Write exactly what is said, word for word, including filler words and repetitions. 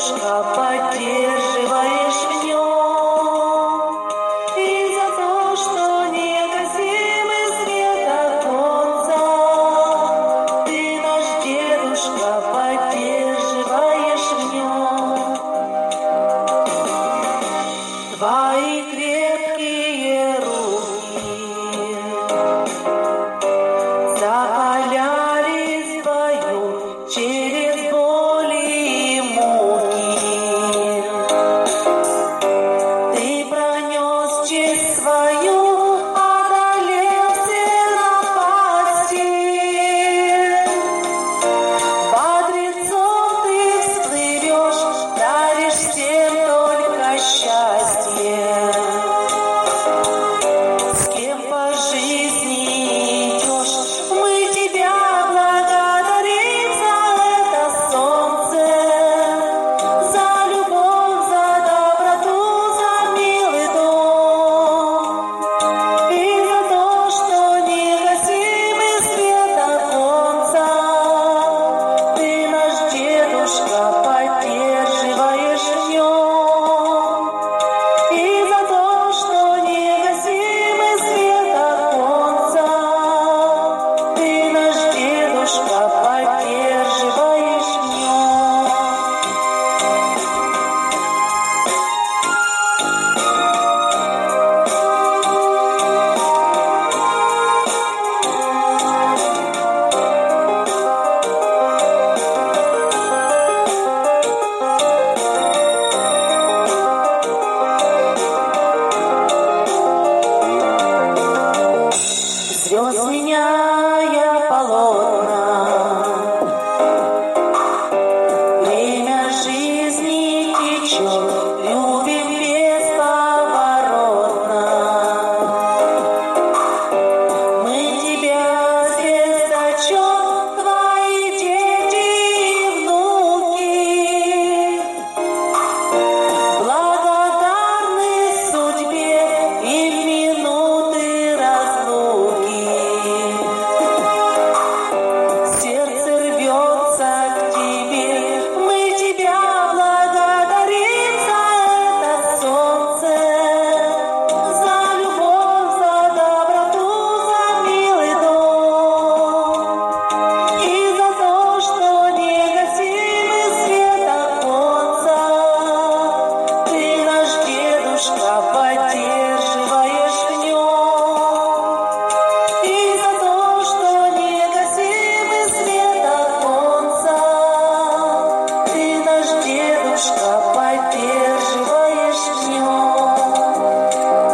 дедушка, поддерживаешь в нем. И за то, что негасимый свет оконца, ты наш дедушка, поддерживаешь в нем. Твои крепкие руки закаляли свою через боли и муки. Ты пронес честь свою, одолев все напасти. Бодрецом ты всплывешь, даришь всем только счастье. С кем по жизни идешь, мы тебя благодарим за это солнце, за любовь, за доброту, за милый дом. И за то, что негасимый свет оконца, ты наш дедушка, поддерживаешь в нем. И за то, что негасимый свет оконца, ты наш дедушка, поддерживаешь в нем. Звезд меняя полотна, время жизни течет, любим бесповоротно. Мы тебя звездочет, твои дети и внуки, благодарны судьбе и в минуты разлуки. Сердце рвется к тебе, мы тебя благодарим за это солнце, за любовь, за доброту, за милый дом. И за то, что негасимый свет оконца, ты наш дедушка, поддерживаешь в нем. И за то, что негасимый свет оконца, ты наш дедушка, поддерживаешь.